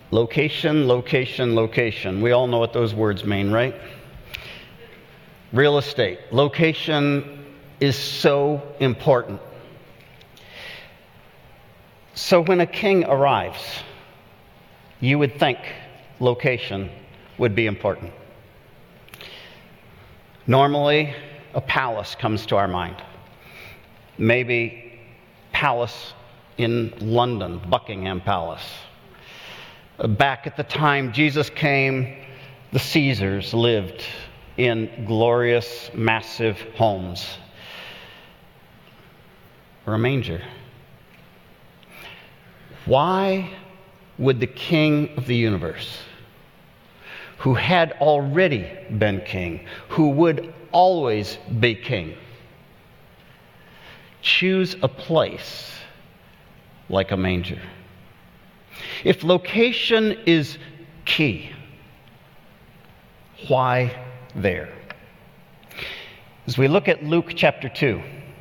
Location, location, location. We all know what those words mean, right? Real estate. Location is so important. So when a king arrives, you would think location would be important. Normally, a palace comes to our mind. Maybe palace in London, Buckingham Palace. Back at the time Jesus came, the Caesars lived in glorious, massive homes. Or a manger. Why would the King of the universe, who had already been king, who would always be king, choose a place like a manger? If location is key, why there? As we look at Luke chapter 2,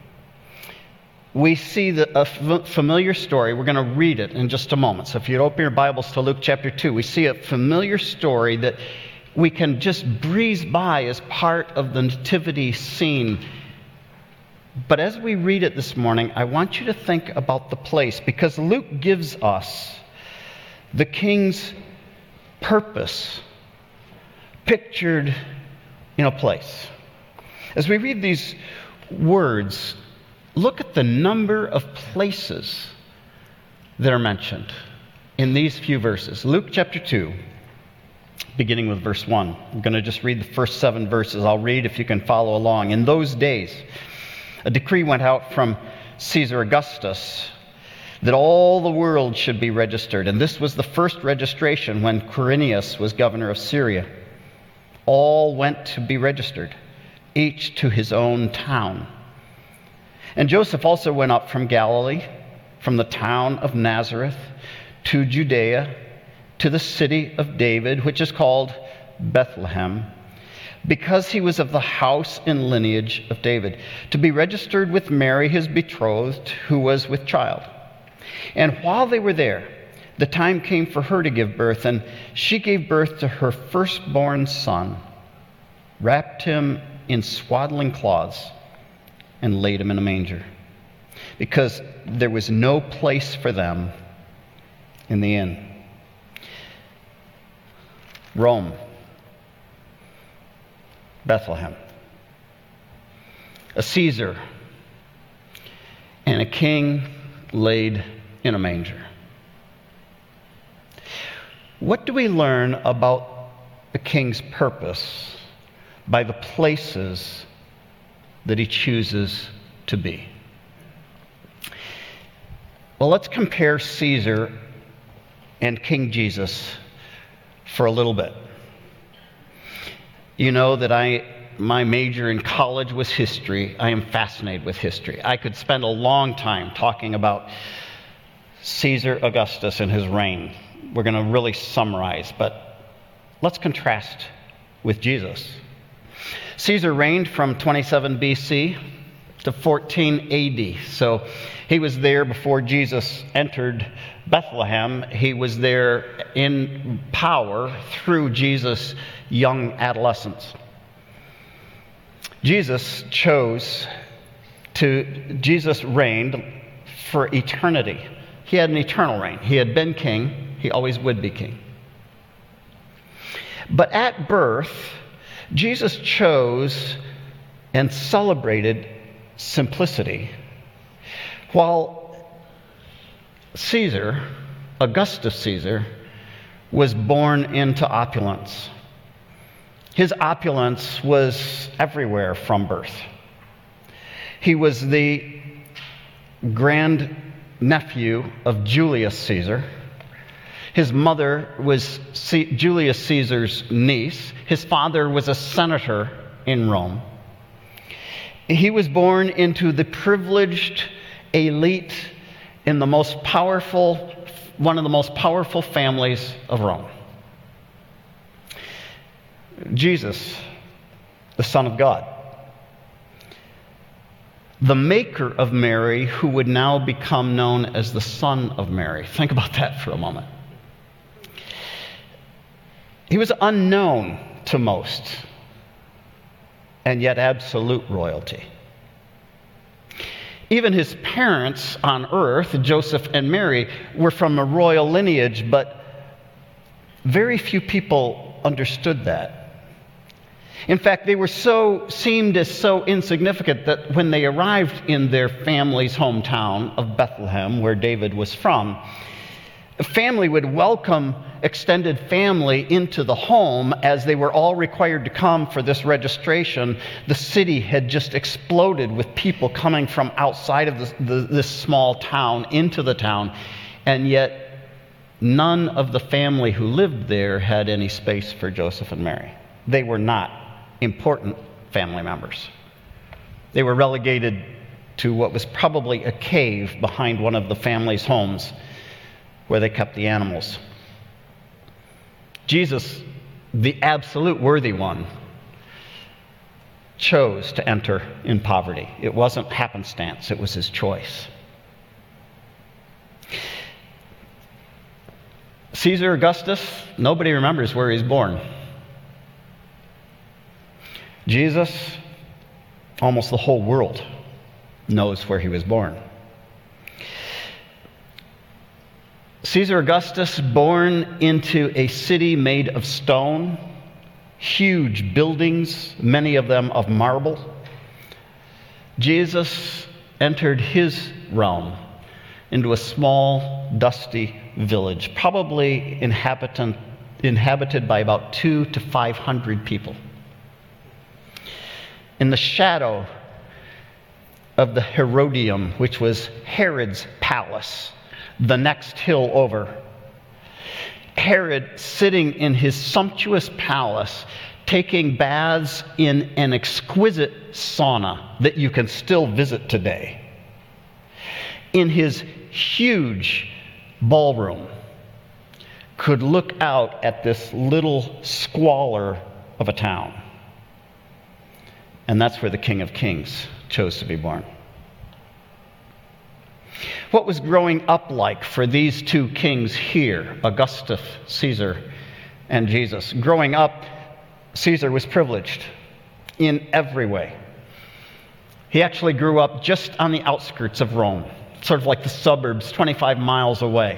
we see a familiar story. We're going to read it in just a moment. So if you'd open your Bibles to Luke chapter 2, we see a familiar story that we can just breeze by as part of the nativity scene. But as we read it this morning, I want you to think about the place, because Luke gives us the king's purpose pictured in a place. As we read these words, look at the number of places that are mentioned in these few verses. Luke chapter 2, beginning with verse 1. I'm going to just read the first 7 verses. I'll read if you can follow along. In those days, a decree went out from Caesar Augustus that all the world should be registered. And this was the first registration when Quirinius was governor of Syria. All went to be registered, each to his own town. And Joseph also went up from Galilee, from the town of Nazareth, to Judea, to the city of David, which is called Bethlehem, because he was of the house and lineage of David, to be registered with Mary, his betrothed, who was with child. And while they were there, the time came for her to give birth, and she gave birth to her firstborn son, wrapped him in swaddling cloths, and laid him in a manger, because there was no place for them in the inn. Rome, Bethlehem, a Caesar and a king laid in a manger. What do we learn about the king's purpose by the places that he chooses to be? Well, let's compare Caesar and King Jesus for a little bit. You know that my major in college was history. I am fascinated with history. I could spend a long time talking about Caesar Augustus and his reign. We're going to really summarize, but let's contrast with Jesus. Caesar reigned from 27 BC to 14 AD. So he was there before Jesus entered Bethlehem. He was there in power through Jesus' young adolescence. Jesus reigned for eternity. He had an eternal reign. He had been king. He always would be king. But at birth, Jesus chose and celebrated simplicity, while Augustus Caesar, was born into opulence. His opulence was everywhere from birth. He was the grand nephew of Julius Caesar. His mother was Julius Caesar's niece. His father was a senator in Rome. He was born into the privileged elite in one of the most powerful families of Rome. Jesus, the Son of God, the maker of Mary, who would now become known as the Son of Mary. Think about that for a moment. He was unknown to most, and yet absolute royalty. Even his parents on earth, Joseph and Mary, were from a royal lineage, but very few people understood that. In fact, they seemed as so insignificant that when they arrived in their family's hometown of Bethlehem, where David was from, a family would welcome extended family into the home as they were all required to come for this registration. The city had just exploded with people coming from outside of this small town into the town, and yet none of the family who lived there had any space for Joseph and Mary. They were not important family members. They were relegated to what was probably a cave behind one of the family's homes where they kept the animals. Jesus, the absolute worthy one, chose to enter in poverty. It wasn't happenstance, it was his choice. Caesar Augustus, nobody remembers where he's born. Jesus, almost the whole world knows where he was born. Caesar Augustus, born into a city made of stone, huge buildings, many of them of marble. Jesus entered his realm into a small, dusty village, probably inhabited by about 200 to 500 people. In the shadow of the Herodium, which was Herod's palace, the next hill over. Herod, sitting in his sumptuous palace, taking baths in an exquisite sauna that you can still visit today. In his huge ballroom, could look out at this little squalor of a town. And that's where the King of Kings chose to be born. What was growing up like for these two kings here, Augustus, Caesar, and Jesus? Growing up, Caesar was privileged in every way. He actually grew up just on the outskirts of Rome, sort of like the suburbs, 25 miles away.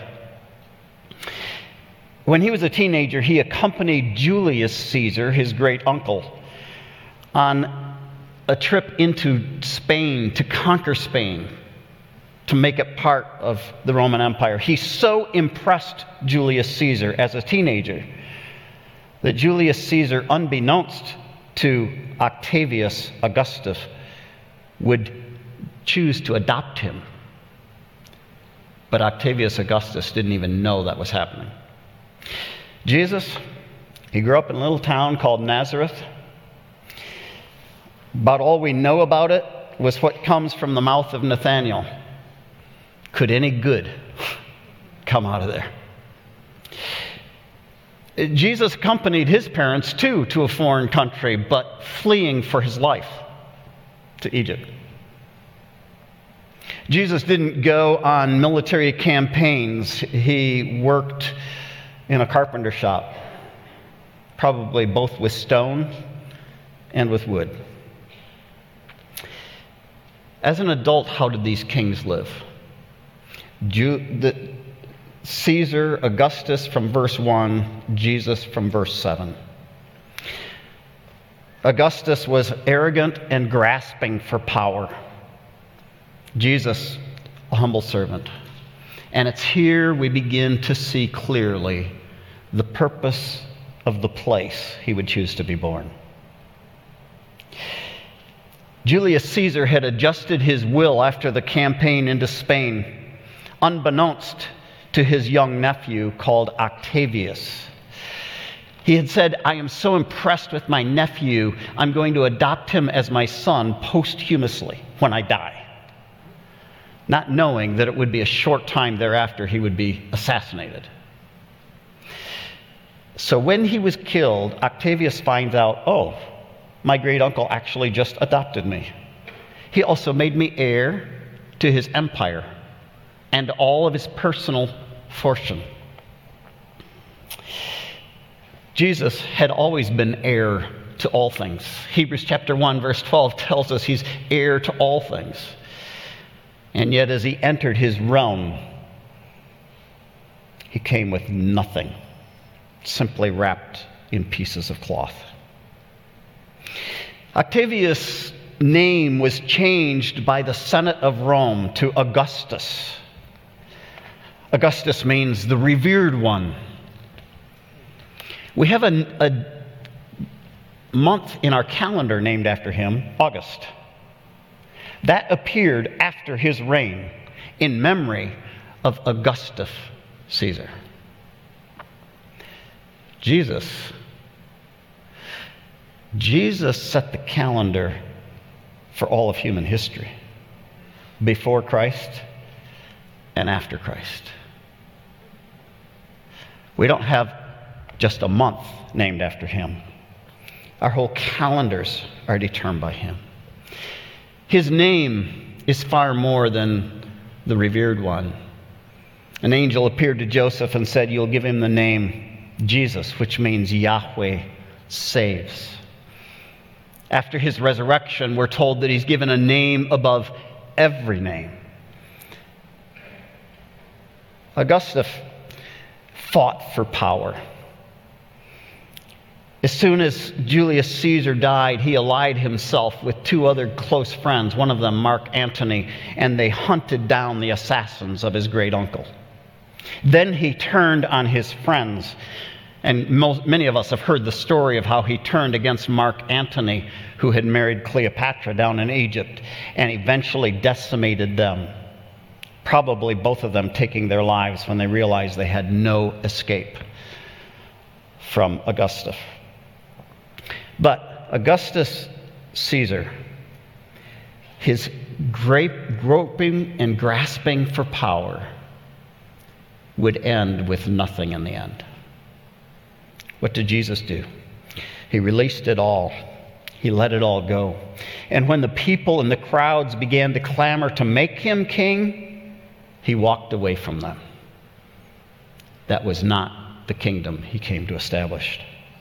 When he was a teenager, he accompanied Julius Caesar, his great uncle, on a trip into Spain to conquer Spain, to make it part of the Roman Empire. He so impressed Julius Caesar as a teenager that Julius Caesar, unbeknownst to Octavius Augustus, would choose to adopt him. But Octavius Augustus didn't even know that was happening. Jesus, he grew up in a little town called Nazareth. About all we know about it was what comes from the mouth of Nathanael. Could any good come out of there? Jesus accompanied his parents, too, to a foreign country, but fleeing for his life to Egypt. Jesus didn't go on military campaigns. He worked in a carpenter shop, probably both with stone and with wood. As an adult, how did these kings live? Caesar, Augustus from verse 1, Jesus from verse 7. Augustus was arrogant and grasping for power. Jesus, a humble servant. And it's here we begin to see clearly the purpose of the place he would choose to be born. Julius Caesar had adjusted his will after the campaign into Spain, unbeknownst to his young nephew called Octavius. He had said, "I am so impressed with my nephew, I'm going to adopt him as my son posthumously when I die," not knowing that it would be a short time thereafter he would be assassinated. So when he was killed, Octavius finds out, oh, my great uncle actually just adopted me. He also made me heir to his empire and all of his personal fortune. Jesus had always been heir to all things. Hebrews chapter 1, verse 12 tells us he's heir to all things. And yet as he entered his realm, he came with nothing, simply wrapped in pieces of cloth. Octavius' name was changed by the Senate of Rome to Augustus. Augustus means the revered one. We have a month in our calendar named after him, August. That appeared after his reign in memory of Augustus Caesar. Jesus set the calendar for all of human history, before Christ and after Christ. We don't have just a month named after him. Our whole calendars are determined by him. His name is far more than the revered one. An angel appeared to Joseph and said, "You'll give him the name Jesus," which means Yahweh saves. After his resurrection, we're told that he's given a name above every name. Augustus fought for power. As soon as Julius Caesar died, he allied himself with two other close friends, one of them Mark Antony, and they hunted down the assassins of his great uncle. Then he turned on his friends, and many of us have heard the story of how he turned against Mark Antony, who had married Cleopatra down in Egypt, and eventually decimated them, probably both of them taking their lives when they realized they had no escape from Augustus. But Augustus Caesar, his groping and grasping for power would end with nothing in the end. What did Jesus do? He released it all. He let it all go. And when the people and the crowds began to clamor to make him king, he walked away from them. That was not the kingdom he came to establish.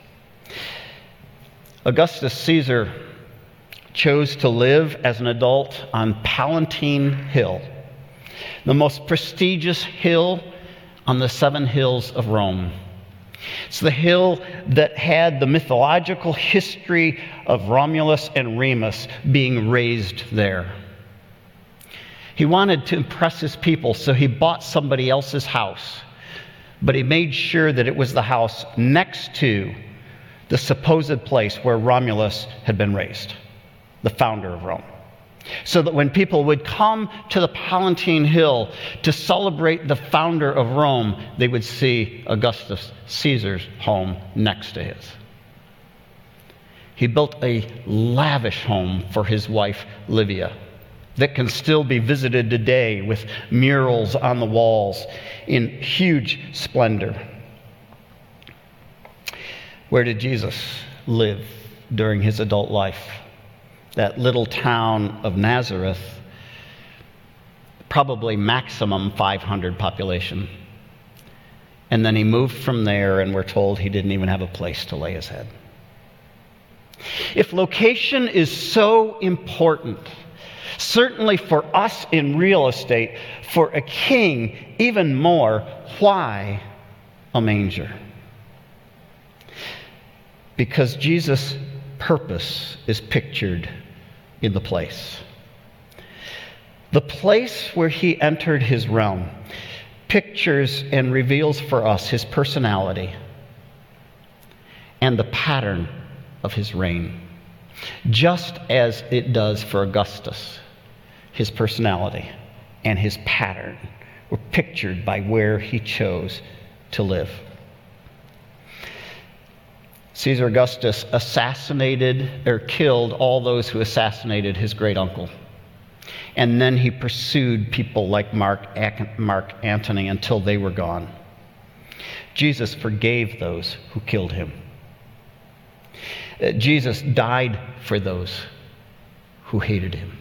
Augustus Caesar chose to live as an adult on Palatine Hill, the most prestigious hill on the 7 hills of Rome. It's the hill that had the mythological history of Romulus and Remus being raised there. He wanted to impress his people, so he bought somebody else's house, but he made sure that it was the house next to the supposed place where Romulus had been raised, the founder of Rome. So that when people would come to the Palatine Hill to celebrate the founder of Rome, they would see Augustus Caesar's home next to his. He built a lavish home for his wife Livia that can still be visited today with murals on the walls in huge splendor. Where did Jesus live during his adult life? That little town of Nazareth, probably maximum 500 population. And then he moved from there, and we're told he didn't even have a place to lay his head. If location is so important, certainly for us in real estate, for a king even more, why a manger? Because Jesus' purpose is pictured in the place. The place where he entered his realm pictures and reveals for us his personality and the pattern of his reign, just as it does for Augustus. His personality and his pattern were pictured by where he chose to live. Caesar Augustus assassinated or killed all those who assassinated his great uncle. And then he pursued people like Mark Antony until they were gone. Jesus forgave those who killed him. Jesus died for those who hated him.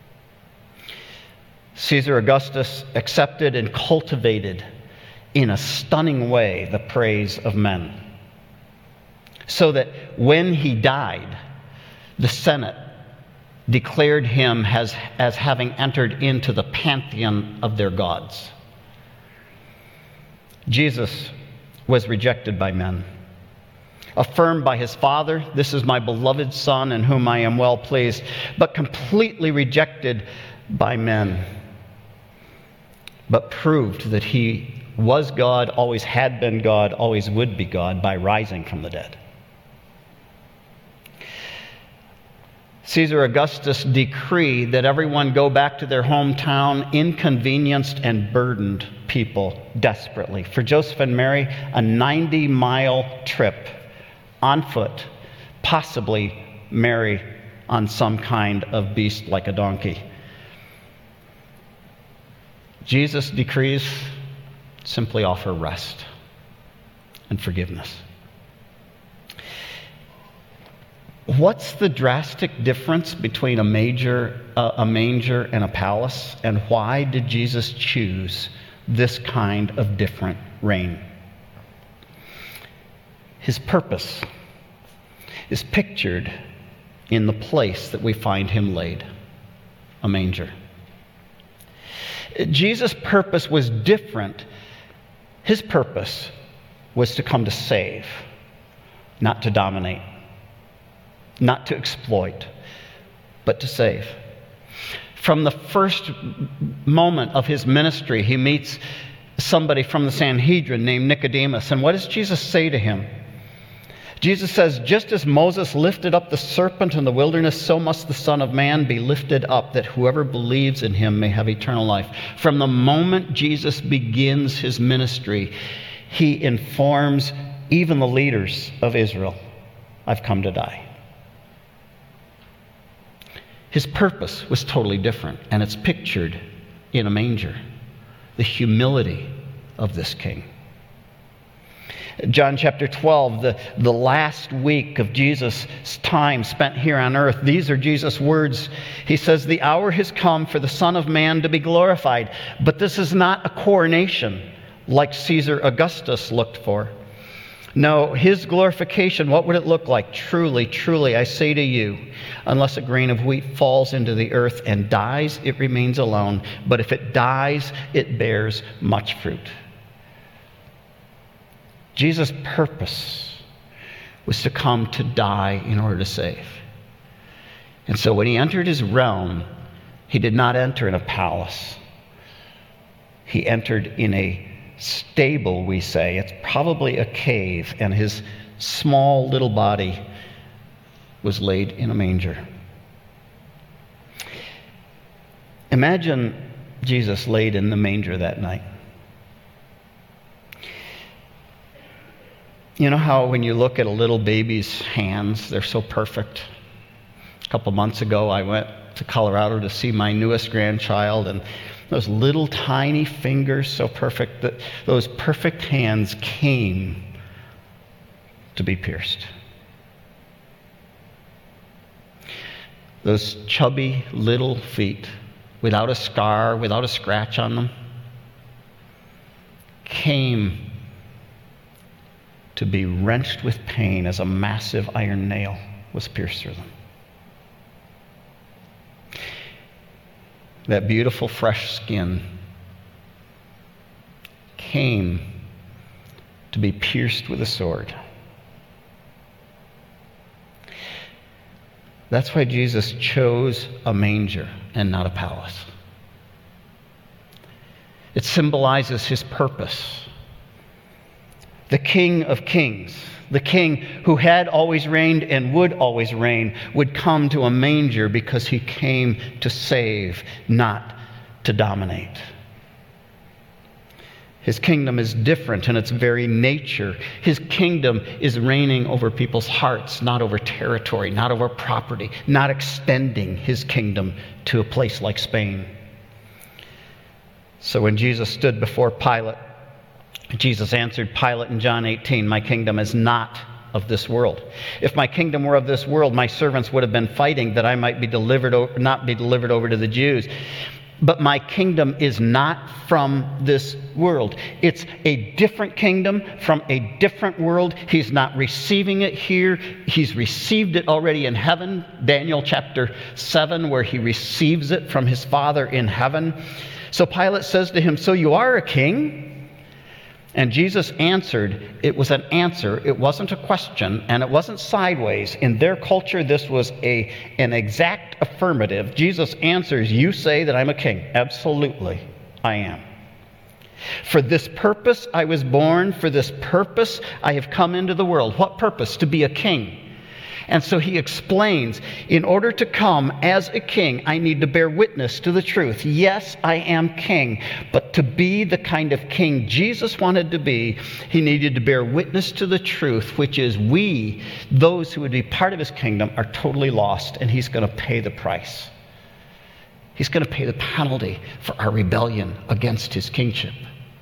Caesar Augustus accepted and cultivated in a stunning way the praise of men. so that when he died, the Senate declared him as having entered into the pantheon of their gods. Jesus was rejected by men, affirmed by his Father, "This is my beloved Son in whom I am well pleased," but completely rejected by men, but proved that he was God, always had been God, always would be God by rising from the dead. Caesar Augustus decreed that everyone go back to their hometown, inconvenienced and burdened people desperately. For Joseph and Mary, a 90-mile trip on foot, possibly Mary on some kind of beast like a donkey. Jesus' decrees simply offer rest and forgiveness. What's the drastic difference between a manger and a palace? And why did Jesus choose this kind of different reign? His purpose is pictured in the place that we find him laid, a manger. Jesus' purpose was different. His purpose was to come to save, not to dominate. Not to exploit, but to save. From the first moment of his ministry, he meets somebody from the Sanhedrin named Nicodemus. And what does Jesus say to him? Jesus says, "Just as Moses lifted up the serpent in the wilderness, so must the Son of Man be lifted up, that whoever believes in him may have eternal life." From the moment Jesus begins his ministry, he informs even the leaders of Israel, "I've come to die." His purpose was totally different, and it's pictured in a manger, the humility of this king. John chapter 12, the last week of Jesus' time spent here on earth, these are Jesus' words. He says, "The hour has come for the Son of Man to be glorified." But this is not a coronation like Caesar Augustus looked for. No, his glorification, what would it look like? "Truly, truly, I say to you, unless a grain of wheat falls into the earth and dies, it remains alone. But if it dies, it bears much fruit." Jesus' purpose was to come to die in order to save. And so when he entered his realm, he did not enter in a palace. He entered in a stable, we say. It's probably a cave, and his small little body was laid in a manger. Imagine Jesus laid in the manger that night. You know how when you look at a little baby's hands, they're so perfect? A couple months ago, I went to Colorado to see my newest grandchild, and those little tiny fingers, so perfect, that those perfect hands came to be pierced. Those chubby little feet, without a scar, without a scratch on them, came to be wrenched with pain as a massive iron nail was pierced through them. That beautiful fresh skin came to be pierced with a sword. That's why Jesus chose a manger and not a palace. It symbolizes his purpose. The King of Kings, the King who had always reigned and would always reign, would come to a manger because he came to save, not to dominate. His kingdom is different in its very nature. His kingdom is reigning over people's hearts, not over territory, not over property, not extending his kingdom to a place like Spain. So when Jesus stood before Pilate, Jesus answered Pilate in John 18, "My kingdom is not of this world. If my kingdom were of this world, my servants would have been fighting that I might be not be delivered over to the Jews. but my kingdom is not from this world. It's a different kingdom from a different world. He's not receiving it here. He's received it already in heaven. Daniel chapter 7, where he receives it from his Father in heaven. So Pilate says to him, "So you are a king?" And Jesus answered. It was an answer. It wasn't a question, and it wasn't sideways. In their culture, this was an exact affirmative. Jesus answers, "You say that I'm a king." Absolutely, I am. "For this purpose I was born. For this purpose I have come into the world." What purpose? To be a king. And so he explains, in order to come as a king, I need to bear witness to the truth. Yes, I am king, but to be the kind of king Jesus wanted to be, he needed to bear witness to the truth, which is we, those who would be part of his kingdom, are totally lost, and he's going to pay the price. He's going to pay the penalty for our rebellion against his kingship.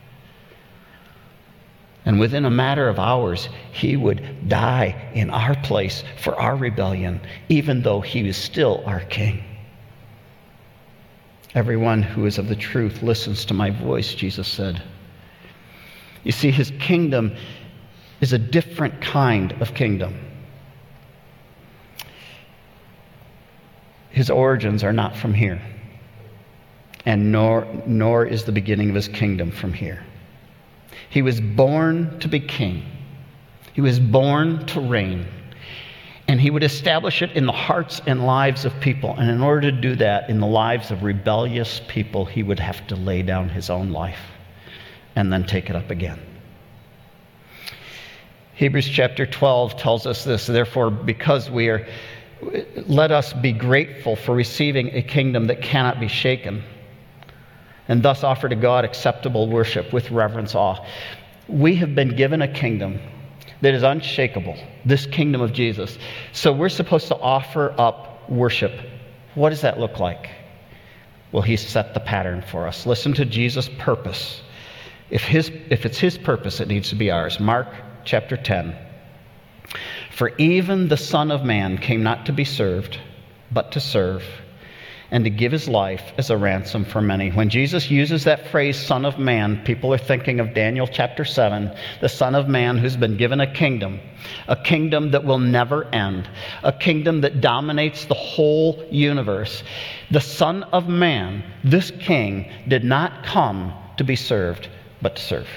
And within a matter of hours, he would die in our place for our rebellion, even though he was still our king. "Everyone who is of the truth listens to my voice," Jesus said. You see, his kingdom is a different kind of kingdom. His origins are not from here, and nor is the beginning of his kingdom from here. He was born to be king. He was born to reign. And he would establish it in the hearts and lives of people. And in order to do that in the lives of rebellious people, he would have to lay down his own life and then take it up again. Hebrews chapter 12 tells us this. "Therefore, let us be grateful for receiving a kingdom that cannot be shaken, and thus offer to God acceptable worship with reverence awe." We have been given a kingdom that is unshakable, this kingdom of Jesus. So we're supposed to offer up worship. What does that look like? Well, he set the pattern for us. Listen to Jesus' purpose. If it's his purpose, it needs to be ours. Mark chapter 10. "For even the Son of Man came not to be served, but to serve, and to give his life as a ransom for many." When Jesus uses that phrase, Son of Man, people are thinking of Daniel chapter 7, the Son of Man who's been given a kingdom that will never end, a kingdom that dominates the whole universe. The Son of Man, this king, did not come to be served, but to serve.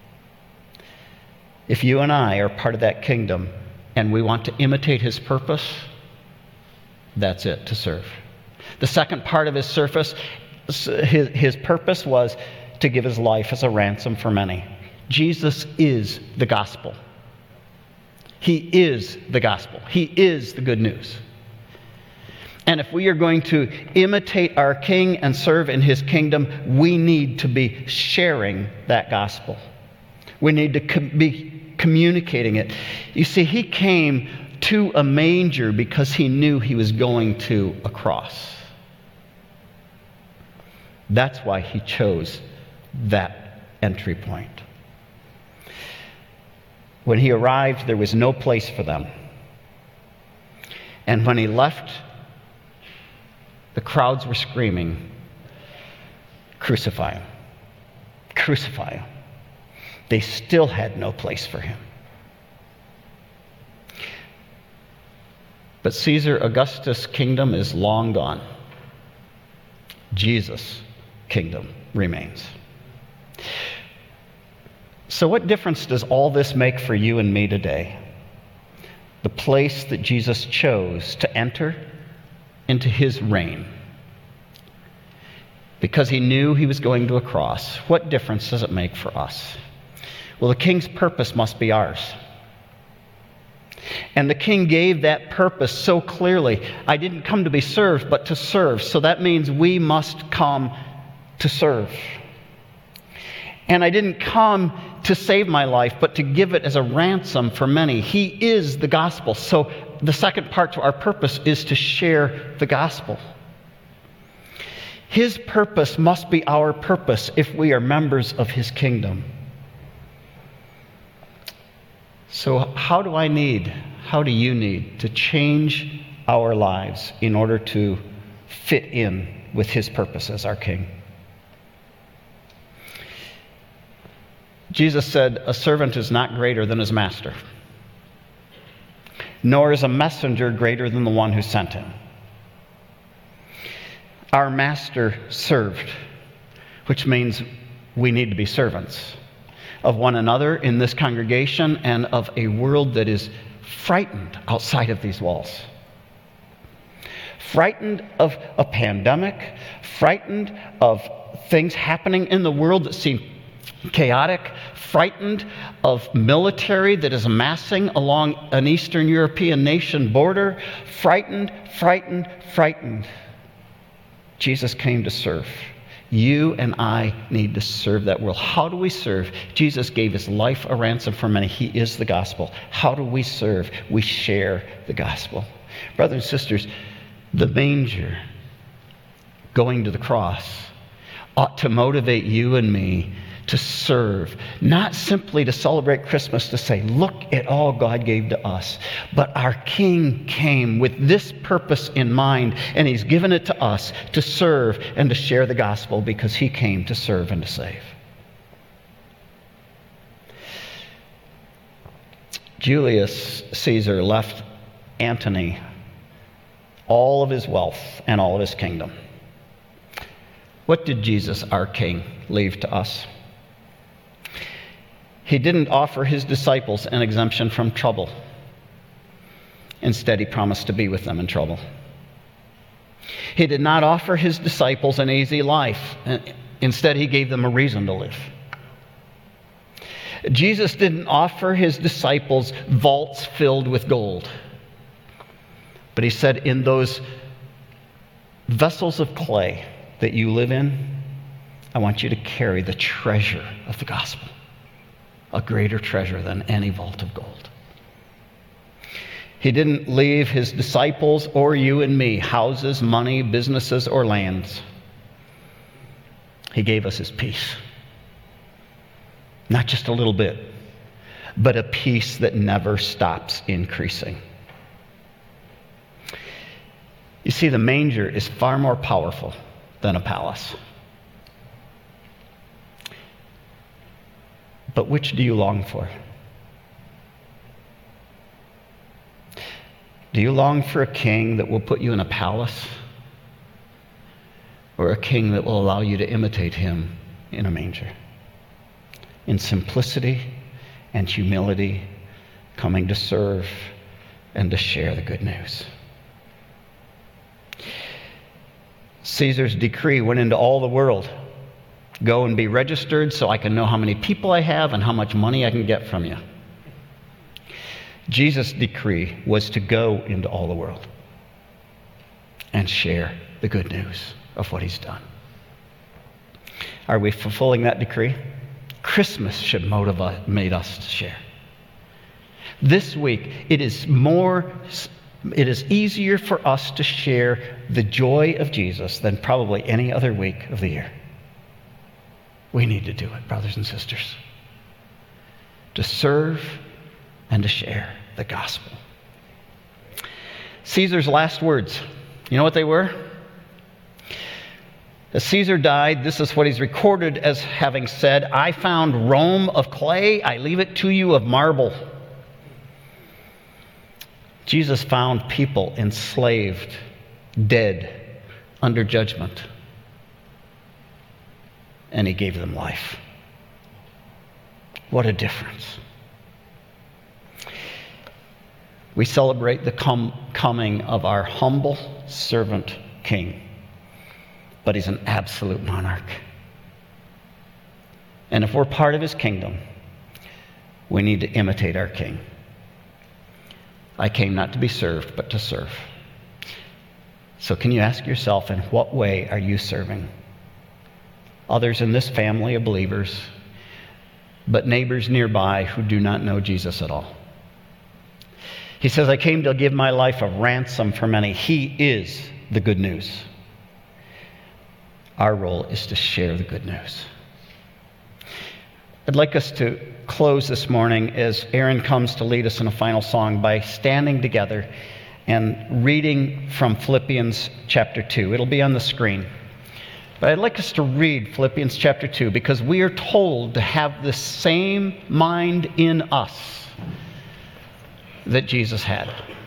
If you and I are part of that kingdom and we want to imitate his purpose, that's it, to serve. The second part of his purpose was to give his life as a ransom for many. Jesus is the gospel. He is the gospel. He is the good news. And if we are going to imitate our King and serve in his kingdom, we need to be sharing that gospel. We need to be communicating it. You see, he came to a manger because he knew he was going to a cross. That's why he chose that entry point. When he arrived, there was no place for them. And when he left, the crowds were screaming, "Crucify him! Crucify him!" They still had no place for him. But Caesar Augustus' kingdom is long gone. Jesus' kingdom remains. So what difference does all this make for you and me today? The place that Jesus chose to enter into his reign, because he knew he was going to a cross. What difference does it make for us? Well, the king's purpose must be ours. And the king gave that purpose so clearly. I didn't come to be served, but to serve. So that means we must come to serve. And I didn't come to save my life, but to give it as a ransom for many. He is the gospel. So the second part to our purpose is to share the gospel. His purpose must be our purpose if we are members of his kingdom. So how do you need to change our lives in order to fit in with his purpose as our king. Jesus said, "A servant is not greater than his master, nor is a messenger greater than the one who sent him." Our master served, which means we need to be servants of one another in this congregation and of a world that is frightened outside of these walls. Frightened of a pandemic, frightened of things happening in the world that seem chaotic, frightened of military that is amassing along an Eastern European nation border, frightened. Jesus came to serve. You and I need to serve that world. How do we serve? Jesus gave his life a ransom for many. He is the gospel. How do we serve? We share the gospel. Brothers and sisters, the manger, going to the cross, ought to motivate you and me to serve, not simply to celebrate Christmas, to say, look at all God gave to us, but our King came with this purpose in mind, and he's given it to us to serve and to share the gospel because he came to serve and to save. Julius Caesar left Antony all of his wealth and all of his kingdom. What did Jesus, our King, leave to us? He didn't offer his disciples an exemption from trouble. Instead, he promised to be with them in trouble. He did not offer his disciples an easy life. Instead, he gave them a reason to live. Jesus didn't offer his disciples vaults filled with gold. But he said, in those vessels of clay that you live in, I want you to carry the treasure of the gospel, a greater treasure than any vault of gold. He didn't leave his disciples or you and me houses, money, businesses, or lands. He gave us his peace. Not just a little bit, but a peace that never stops increasing. You see, the manger is far more powerful than a palace. But which do you long for? Do you long for a king that will put you in a palace? Or a king that will allow you to imitate him in a manger? In simplicity and humility, coming to serve and to share the good news. Caesar's decree went into all the world. Go and be registered so I can know how many people I have and how much money I can get from you. Jesus' decree was to go into all the world and share the good news of what he's done. Are we fulfilling that decree? Christmas should motivate us to share. This week, it is easier for us to share the joy of Jesus than probably any other week of the year. We need to do it, brothers and sisters. To serve and to share the gospel. Caesar's last words, you know what they were? As Caesar died, this is what he's recorded as having said, I found Rome of clay, I leave it to you of marble. Jesus found people enslaved, dead, under judgment. And he gave them life. What a difference. We celebrate the coming of our humble servant king. But he's an absolute monarch. And if we're part of his kingdom, we need to imitate our king. I came not to be served, but to serve. So can you ask yourself, in what way are you serving? Others in this family of believers, but neighbors nearby who do not know Jesus at all. He says, I came to give my life a ransom for many. He is the good news. Our role is to share the good news. I'd like us to close this morning as Aaron comes to lead us in a final song by standing together and reading from Philippians chapter 2. It'll be on the screen. But I'd like us to read Philippians chapter 2 because we are told to have the same mind in us that Jesus had.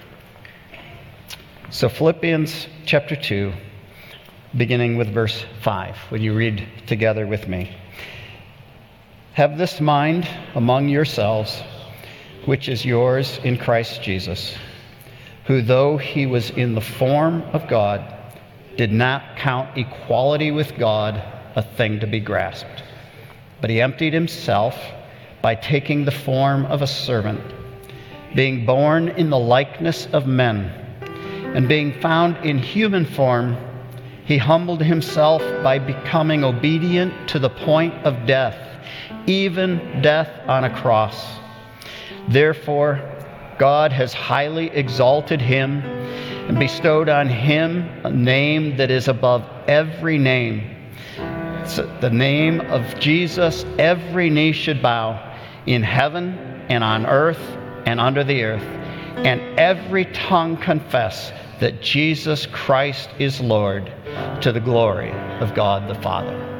So Philippians chapter 2, beginning with verse 5. Would you read together with me? Have this mind among yourselves, which is yours in Christ Jesus, who though he was in the form of God, did not count equality with God a thing to be grasped. But he emptied himself by taking the form of a servant, being born in the likeness of men, and being found in human form, he humbled himself by becoming obedient to the point of death, even death on a cross. Therefore, God has highly exalted him and bestowed on him a name that is above every name. So the name of Jesus, every knee should bow in heaven and on earth and under the earth, and every tongue confess that Jesus Christ is Lord, to the glory of God the Father.